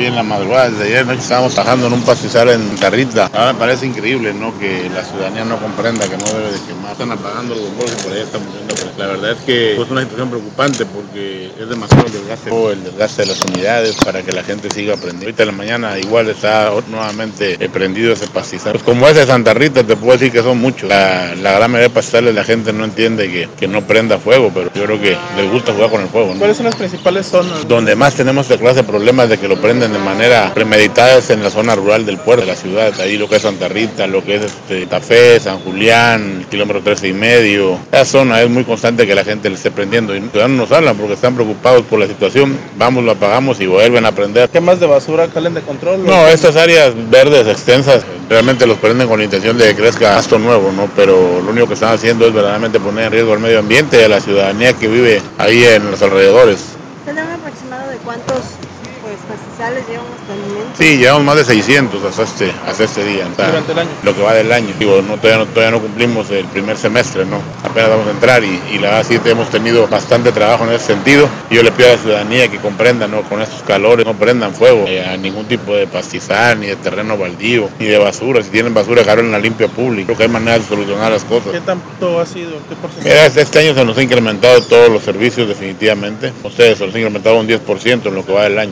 Hoy en la madrugada, desde ayer noche estábamos trabajando en un pastizal en Tarrita. Ahora me parece increíble, ¿no?, que la ciudadanía no comprenda que no debe de quemar. Están apagando los bombones y por ahí están muriendo. La verdad es que es una situación preocupante porque es demasiado el desgaste de las unidades para que la gente siga aprendiendo. Ahorita en la mañana igual está nuevamente prendido ese pastizal. Pues como es de Santa Rita, te puedo decir que son muchos. La gran mayoría de pastizales la gente no entiende que no prenda fuego, pero yo creo que les gusta jugar con el fuego, ¿no? ¿Cuáles son las principales zonas Donde más tenemos esta clase de problemas de que lo prenden de manera premeditada es en la zona rural del puerto de la ciudad, ahí lo que es Santa Rita, lo que es Tafé, San Julián, kilómetro 13 y medio. Esa zona es muy constante que la gente le esté prendiendo y los ciudadanos nos hablan porque están preocupados por la situación. Vamos, lo apagamos y vuelven a prender. quemas de basura salen de control? No, estas áreas verdes extensas realmente los prenden con la intención de que crezca pasto nuevo, ¿no? Pero lo único que están haciendo es verdaderamente poner en riesgo al medio ambiente y a la ciudadanía que vive ahí en los alrededores. ¿Tienen un aproximado de cuántos pastizales llevan hasta el momento? Sí, llevamos más de 600 hasta este día. Durante el año. Lo que va del año. Digo, todavía no cumplimos el primer semestre, ¿no? Apenas vamos a entrar y la verdad sí hemos tenido bastante trabajo en ese sentido. Y yo le pido a la ciudadanía que comprenda, ¿no?, con estos calores no prendan fuego a ningún tipo de pastizal, ni de terreno baldío, ni de basura. Si tienen basura, dejarlo en la limpia pública. Creo que hay maneras de solucionar las cosas. ¿Qué tanto ha sido? ¿Qué porcentaje? Mira, este año se nos ha incrementado todos los servicios definitivamente. Ustedes se nos ha incrementado un 10% en lo que va del año.